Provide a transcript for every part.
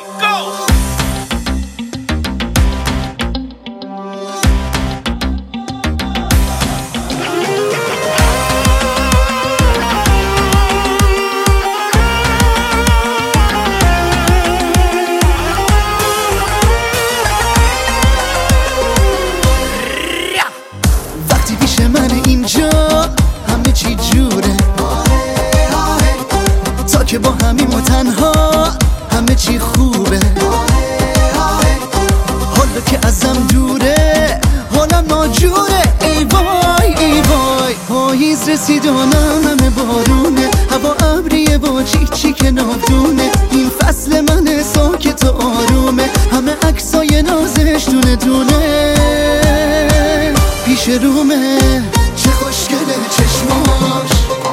go! وقتی پیش من اینجا همه چی جوره، تا که با همیم و تنها همه چی خوبه. حالا که ازم دوره حالم ناجوره. ای وای ای وای، پاییز رسید و همه بارونه، هوا ابریه و چی که نافدونه. این فصل من ساکت و آرومه، همه عکسای نازش دونه دونه پیش رومه. چه خوشگله چشماش،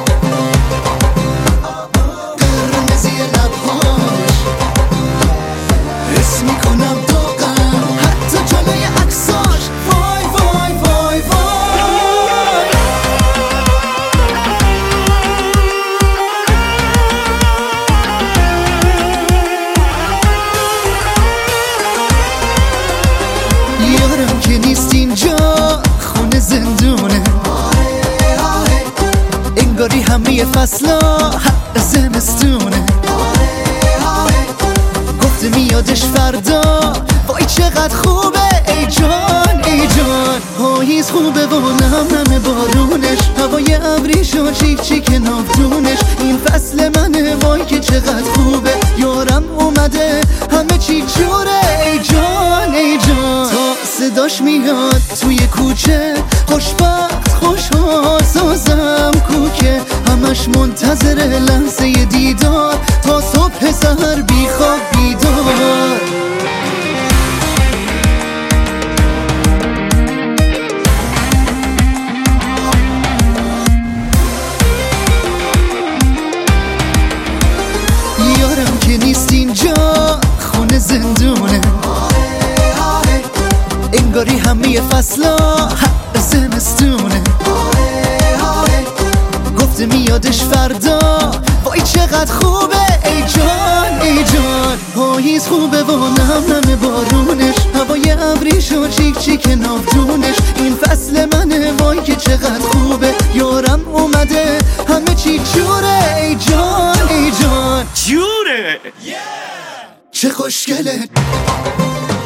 قرمزی لبهاش، حس میکنم داغم حتی جلوی عکساش. وای وای وای وای، یارم که نیست اینجا خونه زندونه، انگاری همه فصلا حق زمستونه. گفته میادش فردا، وای چقدر خوبه. ای جان ای جان، پاییز خوبه و نم بارونش، هوای ابریش و چی که نافدونش. این فصل منه، وای که چقدر خوبه. یارم اومده همه چی جوره. ای جان ای جان، تا صداش میاد توی کوچه، خوشبخت خوشحال سازم کوکه. همش منتظر لحظه دیدار، تا صبح سحر بی خواب بیدار. یارم که نیست اینجا خونه زندونه، انگاری همه فصلا حق زمستونه. گفته میادش فردا، وای چقدر خوبه. ای جان ای جان، پاییز خوبه و نم بارونش، هوای ابریش و چی که نافدونش. این فصل منه، وای که چقدر خوبه. یارم اومده همه چی جوره. ای جان ای جان، جوره. چه خوشگله